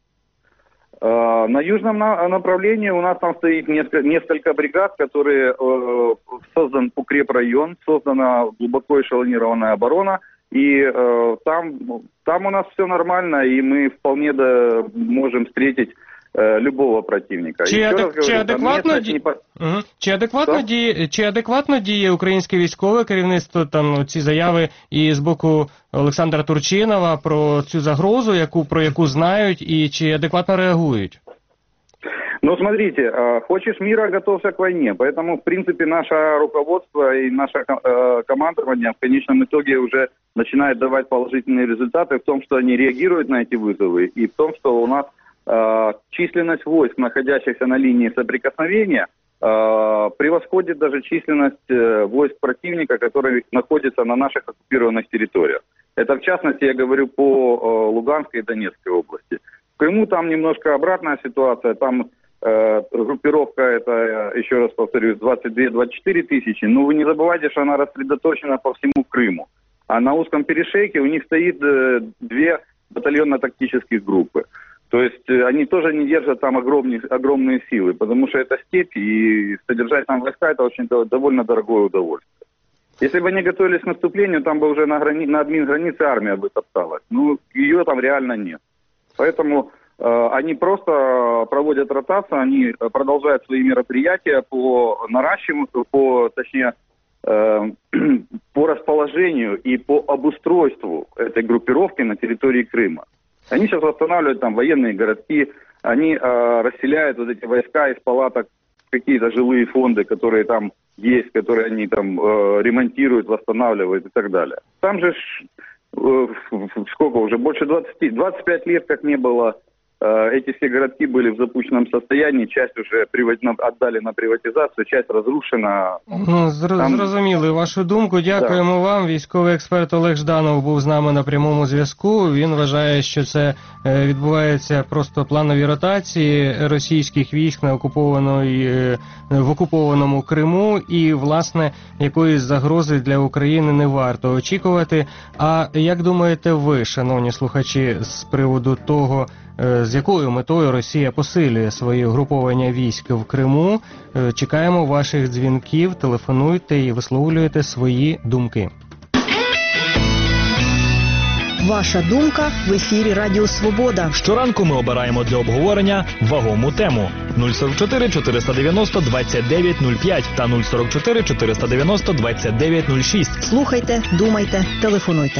На южном направлении у нас там стоит несколько бригад, которые э, создан укрепрайон, создана глубоко эшелонированная оборона, и э, там, там у нас все нормально, и мы вполне да, можем встретить э, любого противника. Чи, адек... говорю, чи, адекватно, ді... не... угу. чи, адекватно діє... чи адекватно діє українське військове керівництво, там ці заяви і з боку Олександра Турчинова про цю загрозу, яку, про яку знають, и чи адекватно реагують? Ну, смотрите, хочешь мира, готовься к войне. Поэтому, в принципе, наше руководство и наше командование в конечном итоге уже начинает давать положительные результаты в том, что они реагируют на эти вызовы, и в том, что у нас э, численность войск, находящихся на линии соприкосновения, э, превосходит даже численность э, войск противника, которые находятся на наших оккупированных территориях. Это, в частности, я говорю по э, Луганской и Донецкой области. В Крыму там немножко обратная ситуация, там э, группировка, это, еще раз повторюсь, двадцать две - двадцать четыре тысячи, но вы не забывайте, что она рассредоточена по всему Крыму. А на узком перешейке у них стоит э, две батальонно-тактических группы. То есть э, они тоже не держат там огромные, огромные силы, потому что это степь, и содержать там войска — это очень довольно дорогое удовольствие. Если бы они готовились к наступлению, там бы уже на, грани... на админ-границе армия бы топталась. Ну, ее там реально нет. Поэтому э, они просто проводят ротацию, они продолжают свои мероприятия по наращиванию, по, точнее, э, по расположению и по обустройству этой группировки на территории Крыма. Они сейчас восстанавливают там военные городки, они э, расселяют вот эти войска из палаток в какие-то жилые фонды, которые там есть, которые они там э, ремонтируют, восстанавливают и так далее. Там же э, сколько уже, больше двадцати, двадцать пять лет как не было. Эти все городки были в запущенном состоянии, часть уже привод... отдали на приватизацию, часть разрушена. Ну, зр... Там... Зрозуміли вашу думку. Дякуємо Да. вам. Військовий експерт Олег Жданов був з нами на прямому зв'язку. Він вважає, що це е, відбуваються просто планові ротації російських військ на окупованої, е, в окупованому Криму, і, власне, якоїсь загрози для України не варто очікувати. А як думаєте ви, шановні слухачі, з приводу того, з якою метою Росія посилює своє угруповання військ в Криму? Чекаємо ваших дзвінків, телефонуйте і висловлюйте свої думки. Ваша думка в ефірі Радіо Свобода. Щоранку ми обираємо для обговорення вагому тему. нуль сорок чотири чотириста дев'яносто двадцять дев'ять нуль п'ять та нуль сорок чотири чотириста дев'яносто двадцять дев'ять нуль шість. Слухайте, думайте, телефонуйте.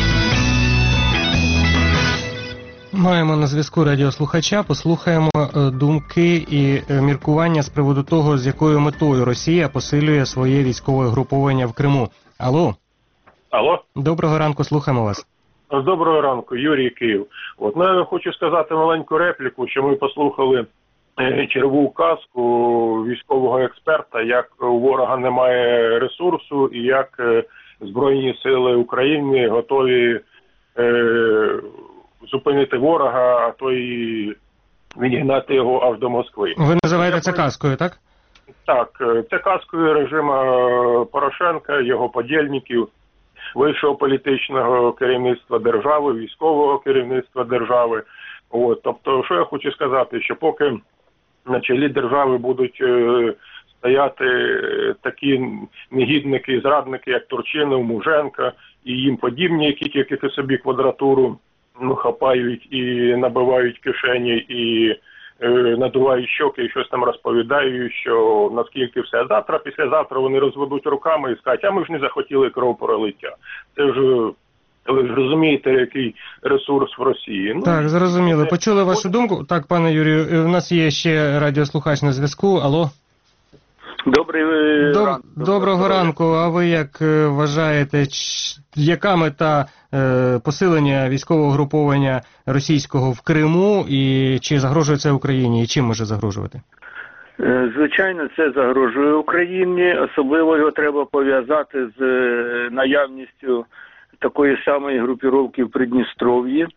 Маємо на зв'язку радіослухача, послухаємо думки і міркування з приводу того, з якою метою Росія посилює своє військове груповання в Криму. Алло? Алло? Доброго ранку, слухаємо вас. Доброго ранку, Юрій, Київ. От, ну, я хочу сказати маленьку репліку, що ми послухали е, чергову казку військового експерта, як у ворога немає ресурсу і як е, Збройні сили України готові е, зупинити ворога, а то і відігнати його аж до Москви. Ви називаєте це казкою, так? Так, це казкою режиму Порошенка, його подільників, вищого політичного керівництва держави, військового керівництва держави. От, тобто, що я хочу сказати, що поки на чолі держави будуть е, стояти такі негідники, зрадники, як Турчинов, Муженко і їм подібні, які тільки собі квадратуру ну, хапають і набивають кишені, і е, надувають щоки, і щось там розповідають, що наскільки все. Завтра, післязавтра вони розведуть руками і скажуть, а ми ж не захотіли кровопролиття. Це ж, ви ж розумієте, який ресурс в Росії. Ну, так, зрозуміли. Почули вашу думку. Так, пане Юрію, у нас є ще радіослухач на зв'язку. Алло? Добрий Доб... ранку. Доброго ранку. А ви як е, вважаєте, ч... яка мета е, посилення військового груповання російського в Криму, і чи загрожує це Україні, і чим може загрожувати? Звичайно, це загрожує Україні. Особливо його треба пов'язати з наявністю такої самої групіровки в Придністров'ї.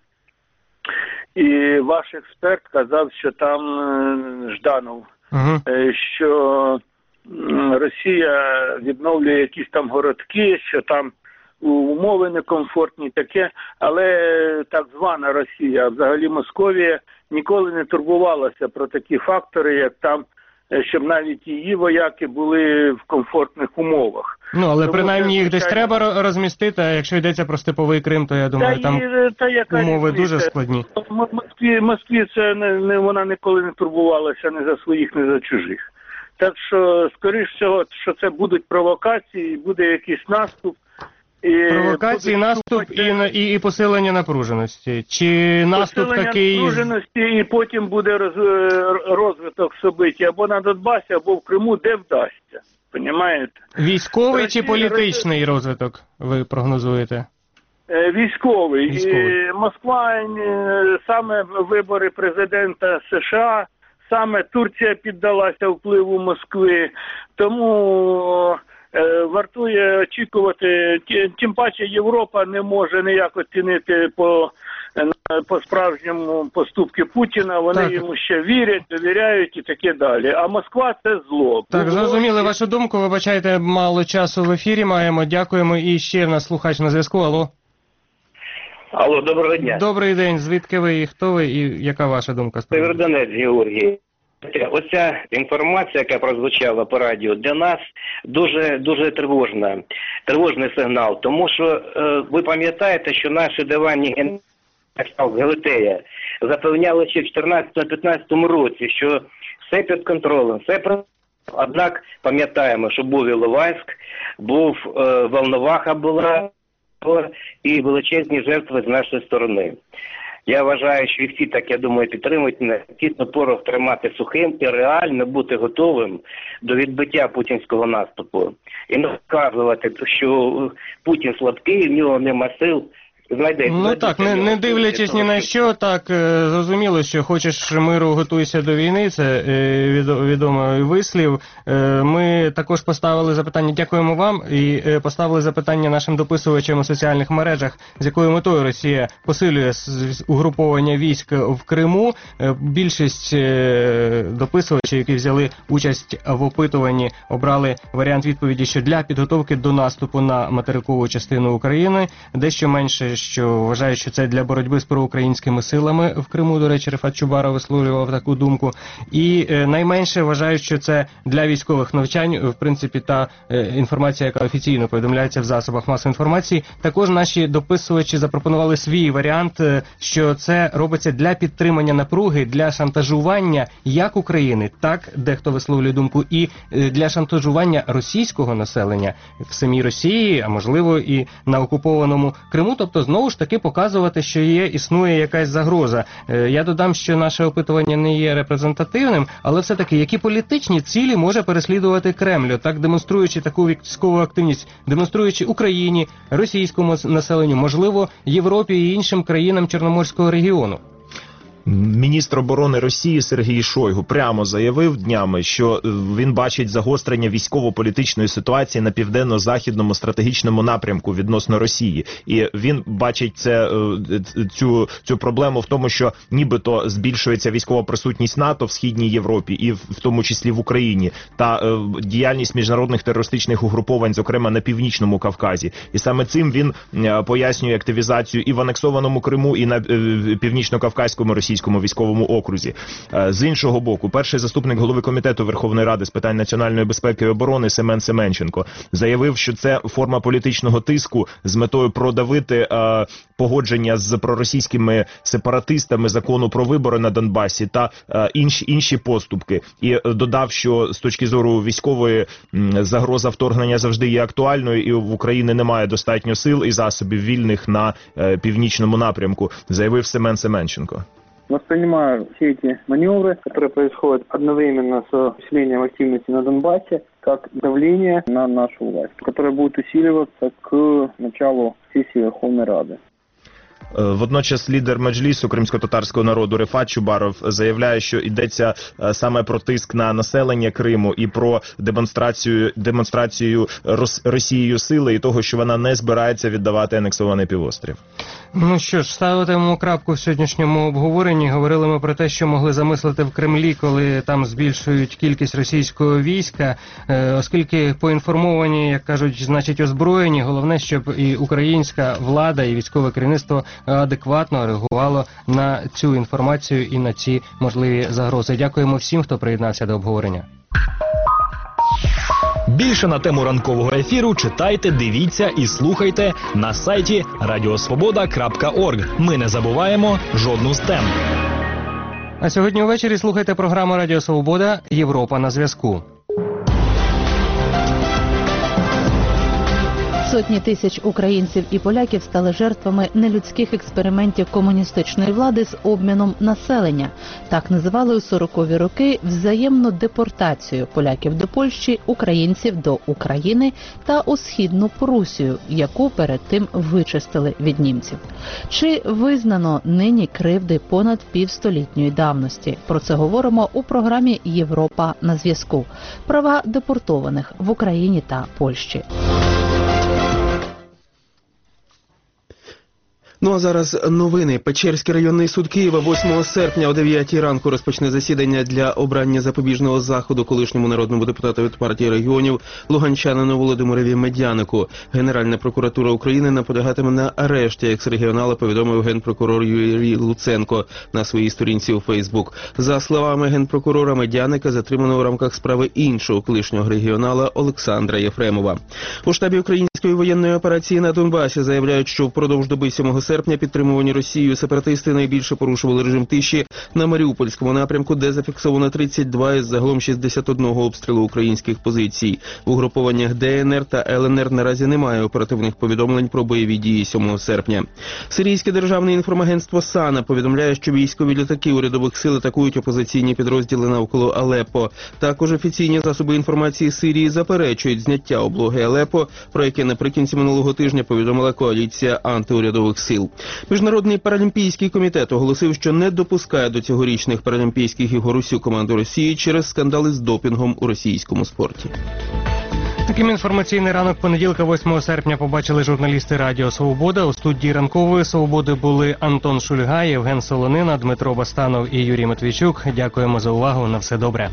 І ваш експерт казав, що там Жданов, угу. що Росія відновлює якісь там городки, що там умови некомфортні, таке, але так звана Росія, а взагалі Московія, ніколи не турбувалася про такі фактори, як там, щоб навіть її вояки були в комфортних умовах. Ну, але Тому принаймні їх звичайно... десь треба розмістити, а якщо йдеться про степовий Крим, то я думаю, та там і, та яка умови різниця? дуже складні. В Москві, Москві це не, не, вона ніколи не турбувалася ні за своїх, ні за чужих. Так що, скоріш всього, що це будуть провокації, буде якийсь наступ. І провокації, наступ і, і, і посилення напруженості. Чи наступ посилення такий... напруженості, і потім буде роз, розвиток собиття або на Донбасі, або в Криму, де вдасться. Понімаєте? Військовий Росія, чи політичний Росія... розвиток ви прогнозуєте? Військовий. Військовий. І Москва, саме вибори президента США, саме Турція піддалася впливу Москви, тому е, вартує очікувати, тим паче Європа не може ніяк оцінити по, по справжньому поступки Путіна, вони так. йому ще вірять, довіряють і таке далі. А Москва це зло. Так, зрозуміли вашу думку, вибачайте, мало часу в ефірі маємо, дякуємо. І ще в нас слухач на зв'язку, алло. Алло, доброго дня. Добрий день, звідки ви і хто ви, і яка ваша думка? Северодонець, Георгій. Оця інформація, яка прозвучала по радіо, для нас дуже дуже тривожна, тривожний сигнал. Тому що е, ви пам'ятаєте, що наші диванні генерали Галатея запевняли ще в чотирнадцятому-п'ятнадцятому році, що все під контролем, все про... Однак пам'ятаємо, що був Іловайськ, був е, Волноваха була, і величезні жертви з нашої сторони. Я вважаю, що і всі, так я думаю, підтримують мене, тісно порох тримати сухим і реально бути готовим до відбиття путінського наступу. І не вказувати, що Путін слабкий, в нього нема сил. знайде. Ну так, не, не дивлячись ні на що, так е, зрозуміло, що хочеш миру, готуйся до війни, це е, відо- відомий вислів. Е, Ми також поставили запитання, дякуємо вам, і е, поставили запитання нашим дописувачам у соціальних мережах, з якою метою Росія посилює с- з- угруповання військ в Криму. Е, Більшість е, дописувачів, які взяли участь в опитуванні, обрали варіант відповіді, що для підготовки до наступу на материкову частину України, дещо менше, що вважають, що це для боротьби з проукраїнськими силами в Криму. До речі, Рефат Чубаров висловлював таку думку. І е, найменше вважають, що це для військових навчань, в принципі, та е, інформація, яка офіційно повідомляється в засобах масової інформації. Також наші дописувачі запропонували свій варіант, е, що це робиться для підтримання напруги, для шантажування як України, так, дехто висловлює думку, і е, для шантажування російського населення в самій Росії, а можливо і на окупованому Криму. Тобто, знову ж таки, показувати, що є, існує якась загроза. Е, Я додам, що наше опитування не є репрезентативним, але все-таки, які політичні цілі може переслідувати Кремль, так демонструючи таку військову активність, демонструючи Україні, російському населенню, можливо, Європі і іншим країнам Чорноморського регіону. Міністр оборони Росії Сергій Шойгу прямо заявив днями, що він бачить загострення військово-політичної ситуації на південно-західному стратегічному напрямку відносно Росії. І він бачить це, цю, цю проблему в тому, що нібито збільшується військова присутність НАТО в Східній Європі і в тому числі в Україні, та діяльність міжнародних терористичних угруповань, зокрема на Північному Кавказі. І саме цим він пояснює активізацію і в анексованому Криму, і на північно-кавказькому російському військовому окрузі. З іншого боку, перший заступник голови комітету Верховної Ради з питань національної безпеки і оборони Семен Семенченко заявив, що це форма політичного тиску з метою продавити е, погодження з проросійськими сепаратистами закону про вибори на Донбасі та е, інші інші поступки. І додав, що з точки зору військової м, загроза вторгнення завжди є актуальною, і в Україні немає достатньо сил і засобів вільних на е, північному напрямку, заявив Семен Семенченко. Воспринимаю все эти маневры, которые происходят одновременно с усилением активности на Донбассе, как давление на нашу власть, которое будет усиливаться к началу сессии Верховной Рады. Водночас лідер Меджлісу кримсько-татарського народу Рефат Чубаров заявляє, що йдеться саме про тиск на населення Криму і про демонстрацію, демонстрацію Росією сили і того, що вона не збирається віддавати анексований півострів. Ну що ж, ставитимемо крапку в сьогоднішньому обговоренні. Говорили ми про те, що могли замислити в Кремлі, коли там збільшують кількість російського війська, оскільки поінформовані, як кажуть, значить озброєні. Головне, щоб і українська влада, і військове керівництво адекватно реагувало на цю інформацію і на ці можливі загрози. Дякуємо всім, хто приєднався до обговорення. Більше на тему ранкового ефіру читайте, дивіться і слухайте на сайті радіосвобода крапка орг. Ми не забуваємо жодну з тем. А сьогодні ввечері слухайте програму Радіо Свобода «Європа на зв'язку». Сотні тисяч українців і поляків стали жертвами нелюдських експериментів комуністичної влади з обміном населення. Так називали у сорокові роки взаємну депортацію поляків до Польщі, українців до України та у Східну Прусію, яку перед тим вичистили від німців. Чи визнано нині кривди понад півстолітньої давності? Про це говоримо у програмі «Європа на зв'язку». Права депортованих в Україні та Польщі. Ну а зараз новини. Печерський районний суд Києва восьмого серпня о дев'ятій ранку розпочне засідання для обрання запобіжного заходу колишньому народному депутату від партії регіонів луганчанину Володимирові Медянику. Генеральна прокуратура України наполягатиме на арешті екс-регіонала, повідомив генпрокурор Юрій Луценко на своїй сторінці у Фейсбук. За словами генпрокурора, Медяника затримано у рамках справи іншого колишнього регіонала Олександра Єфремова. У штабі української воєнної операції на Донбасі заявляють, що впродовж доби сьомого серпня підтримувані Росією сепаратисти найбільше порушували режим тиші на Маріупольському напрямку, де зафіксовано тридцять два із загалом шістдесят один обстрілу українських позицій. В угрупованнях Де Ен Ер та Ел Ен Ер наразі немає оперативних повідомлень про бойові дії сьомого серпня. Сирійське державне інформагентство САНА повідомляє, що військові літаки урядових сил атакують опозиційні підрозділи навколо Алеппо. Також офіційні засоби інформації Сирії заперечують зняття облоги Алеппо, про яке наприкінці минулого тижня повідомила коаліція антиурядових сил. ІЛ. Міжнародний паралімпійський комітет оголосив, що не допускає до цьогорічних паралімпійських ігор усю команду Росії через скандали з допінгом у російському спорті. Таким інформаційний ранок понеділка, восьмого серпня, побачили журналісти Радіо Свобода. У студії ранкової Свободи були Антон Шульга, Євген Солонина, Дмитро Бастанов і Юрій Матвійчук. Дякуємо за увагу. На все добре.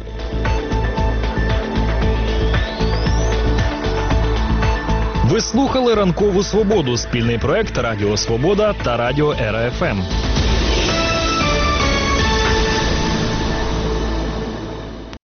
Ви слухали «Ранкову Свободу» – спільний проект Радіо Свобода та Радіо Ера Еф Ем.